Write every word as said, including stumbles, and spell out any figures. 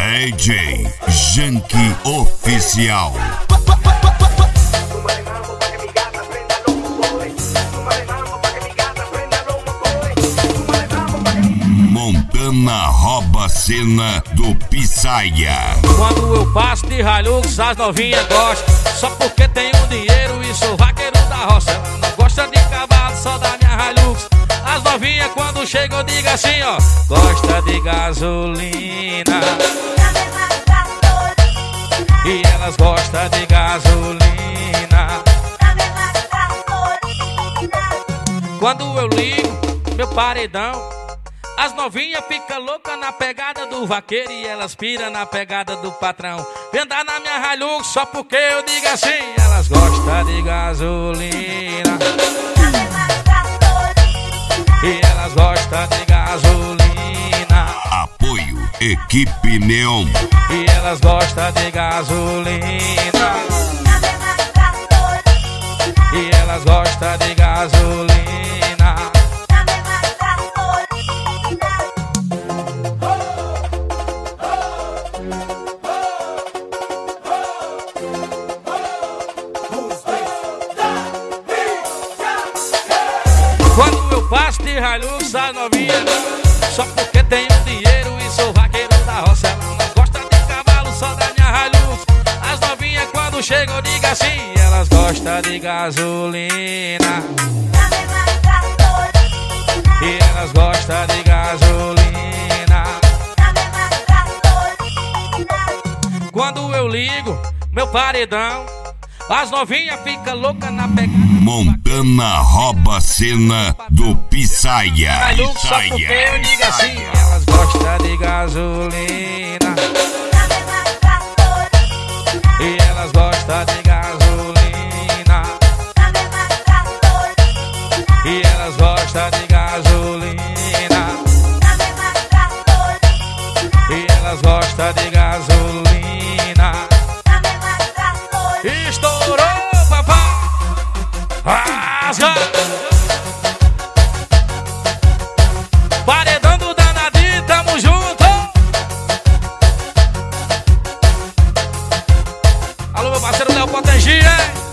D J Janky Oficial. Montana rouba a cena do Pisaia. Quando eu passo de Hilux, as novinhas gostam. Só porque tenho dinheiro e sou vaqueiro da roça. Ela não gosta de cavalo, só da minha Hilux. As novinhas quando chegam eu digo assim, ó: gosta de gasolina. E elas gostam de gasolina. Quando eu ligo meu paredão, as novinhas ficam loucas na pegada do vaqueiro e elas piram na pegada do patrão. Vem andar na minha Hilux só porque eu digo assim, elas gostam de gasolina. E elas gostam de gasolina. Apoio Equipe Neon. E elas gostam de gasolina. E elas gostam de gasolina. Quando eu passo de Hilux, a novinha não, só porque tenho dinheiro e sou vaqueiro da roça. Ela não gosta de cavalo, só da minha Hilux. As novinhas quando chegam eu digo assim, elas gostam de gasolina. E elas gostam de gasolina. Quando eu ligo meu paredão, as novinhas ficam loucas na pegada. Montana rouba a cena do Pisaia. Só porque eu digo assim, elas gostam de gasolina. E elas gostam de gasolina. E elas gostam de gasolina. E elas gostam de gasolina. Estourou, papai! Rasga! Paredão do danadinho, tamo junto! Alô, meu parceiro Léo Potengia!